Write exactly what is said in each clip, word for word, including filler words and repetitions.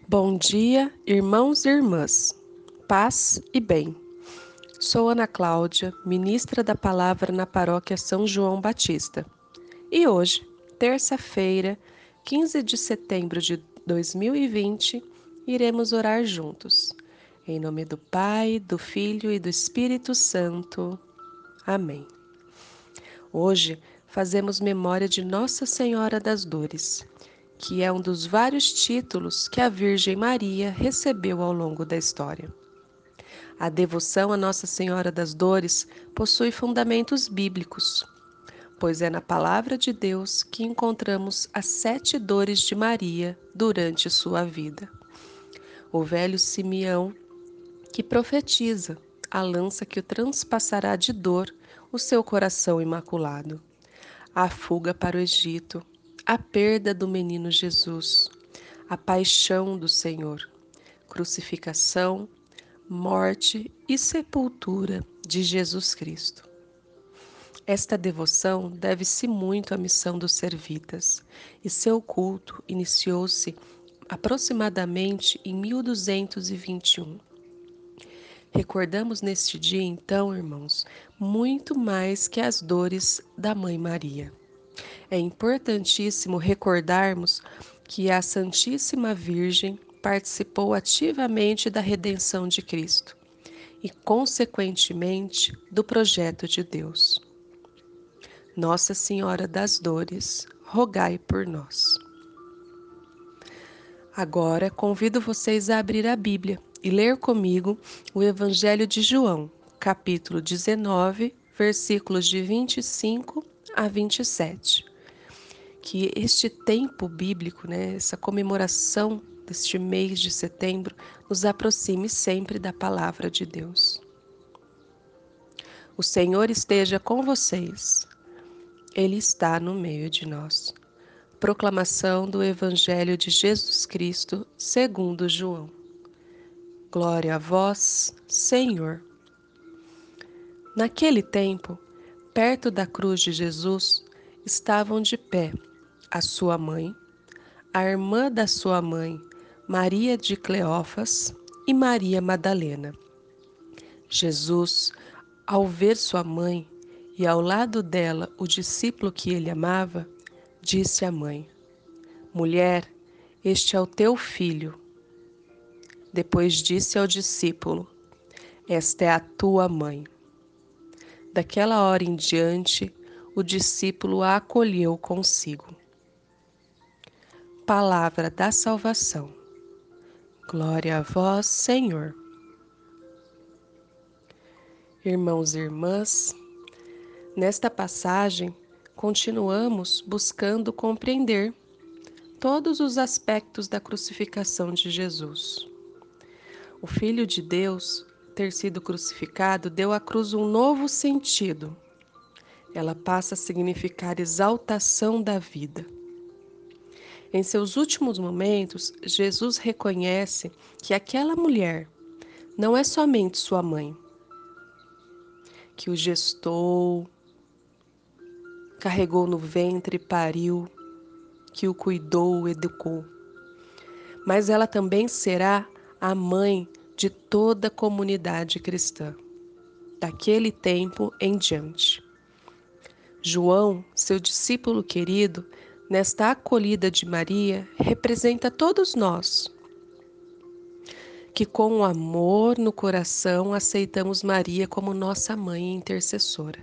Bom dia, irmãos e irmãs. Paz e bem. Sou Ana Cláudia, ministra da Palavra na Paróquia São João Batista. E hoje, terça-feira, quinze de setembro de dois mil e vinte, iremos orar juntos. Em nome do Pai, do Filho e do Espírito Santo. Amém. Hoje, fazemos memória de Nossa Senhora das Dores, que é um dos vários títulos que a Virgem Maria recebeu ao longo da história. A devoção a Nossa Senhora das Dores possui fundamentos bíblicos, pois é na Palavra de Deus que encontramos as sete dores de Maria durante sua vida. O velho Simeão, que profetiza a lança que o transpassará de dor o seu coração imaculado. A fuga para o Egito, a perda do menino Jesus, a paixão do Senhor, crucificação, morte e sepultura de Jesus Cristo. Esta devoção deve-se muito à missão dos servitas, e seu culto iniciou-se aproximadamente em mil duzentos e vinte e um. Recordamos neste dia, então, irmãos, muito mais que as dores da Mãe Maria. É importantíssimo recordarmos que a Santíssima Virgem participou ativamente da redenção de Cristo e, consequentemente, do projeto de Deus. Nossa Senhora das Dores, rogai por nós. Agora convido vocês a abrir a Bíblia e ler comigo o Evangelho de João, capítulo dezenove, versículos de vinte e cinco a vinte e sete. Que este tempo bíblico, né, essa comemoração deste mês de setembro, nos aproxime sempre da palavra de Deus. O Senhor esteja com vocês. Ele está no meio de nós. Proclamação do Evangelho de Jesus Cristo, segundo João. Glória a vós, Senhor. Naquele tempo, perto da cruz de Jesus, estavam de pé a sua mãe, a irmã da sua mãe, Maria de Cleófas, e Maria Madalena. Jesus, ao ver sua mãe e ao lado dela o discípulo que ele amava, disse à mãe: Mulher, este é o teu filho. Depois disse ao discípulo: Esta é a tua mãe. Daquela hora em diante, o discípulo a acolheu consigo. Palavra da salvação. Glória a vós, Senhor. Irmãos e irmãs, nesta passagem, continuamos buscando compreender todos os aspectos da crucificação de Jesus. O Filho de Deus, ter sido crucificado, deu à cruz um novo sentido. Ela passa a significar exaltação da vida. Em seus últimos momentos, Jesus reconhece que aquela mulher não é somente sua mãe, que o gestou, carregou no ventre e pariu, que o cuidou, educou. Mas ela também será a mãe de toda a comunidade cristã, daquele tempo em diante. João, seu discípulo querido, nesta acolhida de Maria, representa todos nós, que com o amor no coração aceitamos Maria como nossa mãe intercessora.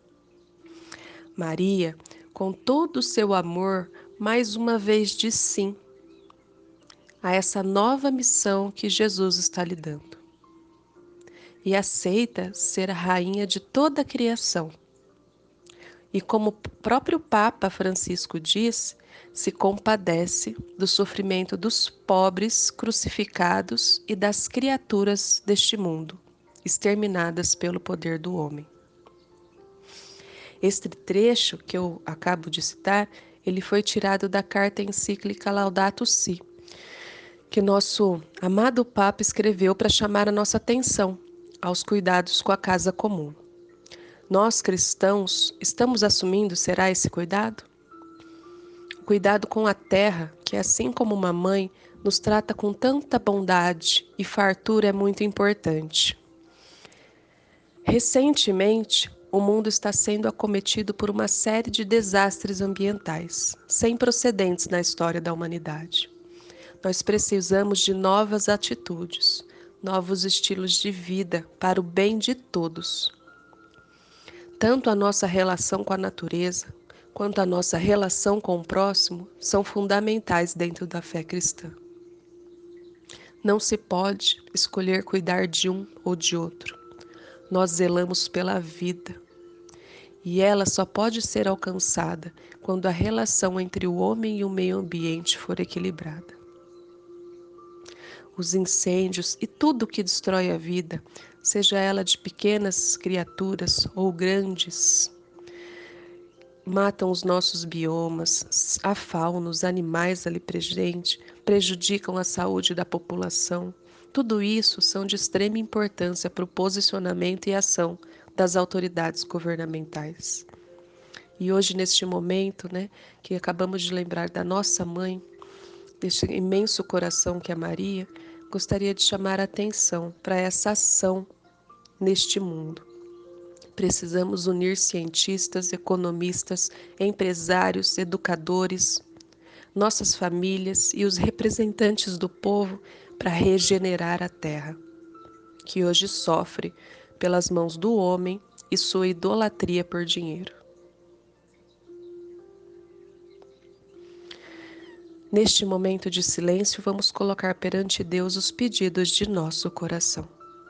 Maria, com todo o seu amor, mais uma vez diz sim a essa nova missão que Jesus está lhe dando. E aceita ser a rainha de toda a criação. E como o próprio Papa Francisco diz, se compadece do sofrimento dos pobres crucificados e das criaturas deste mundo, exterminadas pelo poder do homem. Este trecho que eu acabo de citar, ele foi tirado da carta encíclica Laudato Si, que nosso amado Papa escreveu para chamar a nossa atenção aos cuidados com a casa comum. Nós, cristãos, estamos assumindo, será esse cuidado? Cuidado com a terra, que assim como uma mãe, nos trata com tanta bondade e fartura é muito importante. Recentemente, o mundo está sendo acometido por uma série de desastres ambientais, sem precedentes na história da humanidade. Nós precisamos de novas atitudes, novos estilos de vida para o bem de todos. Tanto a nossa relação com a natureza, quanto a nossa relação com o próximo são fundamentais dentro da fé cristã. Não se pode escolher cuidar de um ou de outro. Nós zelamos pela vida. E ela só pode ser alcançada quando a relação entre o homem e o meio ambiente for equilibrada. Os incêndios e tudo que destrói a vida, seja ela de pequenas criaturas ou grandes, matam os nossos biomas, a fauna, os animais ali presentes, prejudicam a saúde da população. Tudo isso são de extrema importância para o posicionamento e ação das autoridades governamentais. E hoje, neste momento, né, que acabamos de lembrar da nossa mãe, deste imenso coração que é Maria, gostaria de chamar a atenção para essa ação neste mundo. Precisamos unir cientistas, economistas, empresários, educadores, nossas famílias e os representantes do povo para regenerar a terra, que hoje sofre pelas mãos do homem e sua idolatria por dinheiro. Neste momento de silêncio, vamos colocar perante Deus os pedidos de nosso coração.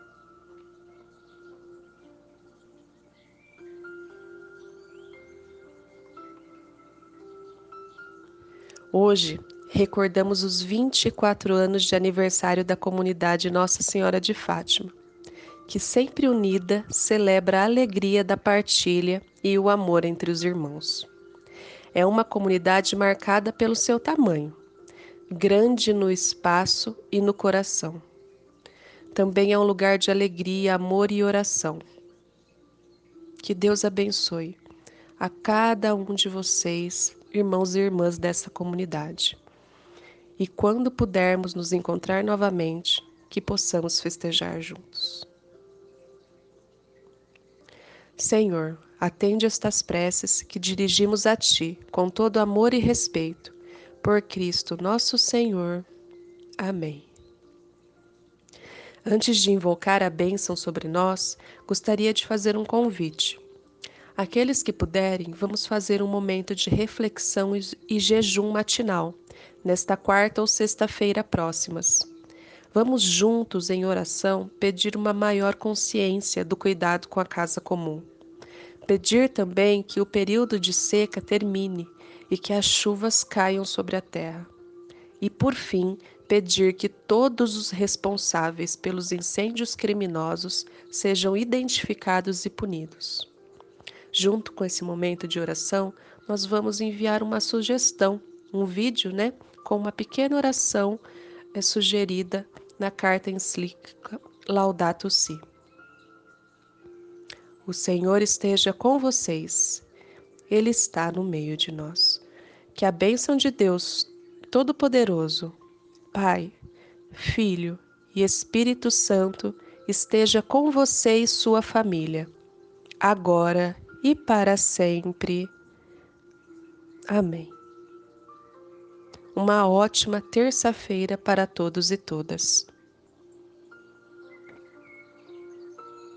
Hoje, recordamos os vinte e quatro anos de aniversário da comunidade Nossa Senhora de Fátima, que sempre unida celebra a alegria da partilha e o amor entre os irmãos. É uma comunidade marcada pelo seu tamanho, grande no espaço e no coração. Também é um lugar de alegria, amor e oração. Que Deus abençoe a cada um de vocês, irmãos e irmãs dessa comunidade. E quando pudermos nos encontrar novamente, que possamos festejar juntos. Senhor, atende estas preces que dirigimos a Ti, com todo amor e respeito. Por Cristo nosso Senhor. Amém. Antes de invocar a bênção sobre nós, gostaria de fazer um convite. Aqueles que puderem, vamos fazer um momento de reflexão e jejum matinal, nesta quarta ou sexta-feira próximas. Vamos juntos, em oração, pedir uma maior consciência do cuidado com a casa comum. Pedir também que o período de seca termine e que as chuvas caiam sobre a terra. E, por fim, pedir que todos os responsáveis pelos incêndios criminosos sejam identificados e punidos. Junto com esse momento de oração, nós vamos enviar uma sugestão, um vídeo, né, com uma pequena oração é, sugerida na carta encíclica Laudato Si. O Senhor esteja com vocês. Ele está no meio de nós. Que a bênção de Deus Todo-Poderoso, Pai, Filho e Espírito Santo esteja com você e sua família, agora e para sempre. Amém. Uma ótima terça-feira para todos e todas.